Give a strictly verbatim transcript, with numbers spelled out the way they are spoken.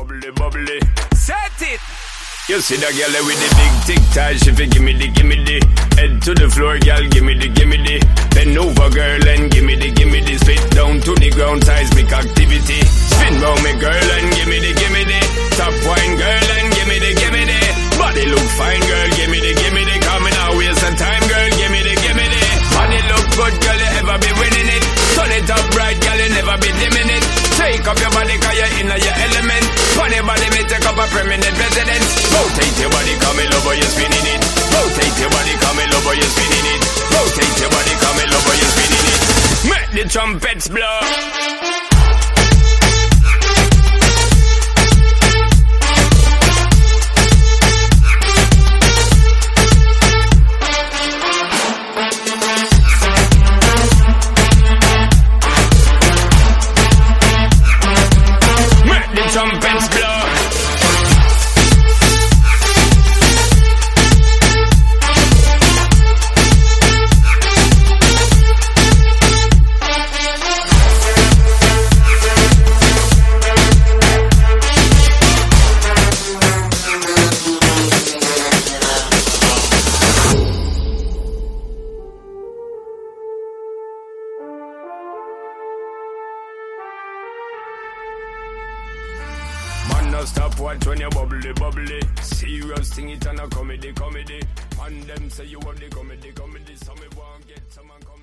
bubbly, bubbly. Set it! You see that girl with the big tic tac, she fi gimme the, gimme the. Head to the floor, girl, gimme the, gimme the. Bend over, girl, and gimme the, gimme the. Spit down to the ground, seismic activity. Spin round me, girl, and gimme the, gimme the. Top wine, girl, and gimme the, gimme the. Body look fine, girl, gimme the, gimme the. Coming out, waste some time, girl, gimme the, gimme the. Body look good, girl, you ever be winning it. Turn it up right, girl, you never be dimming it. Take up your body, cause you're in your element. Funny body may take up a permanent residence. Rotate your body, come in over, you're spinning it. Rotate your body, come in over, you're spinning it. Rotate your body, come in over, you're spinning it. Make the trumpets blow. Trumpets blow. No stop watch when you bubbly, bubbly. Serious thing, it and a comedy, comedy. And them say you want the comedy, comedy. So me want get someone.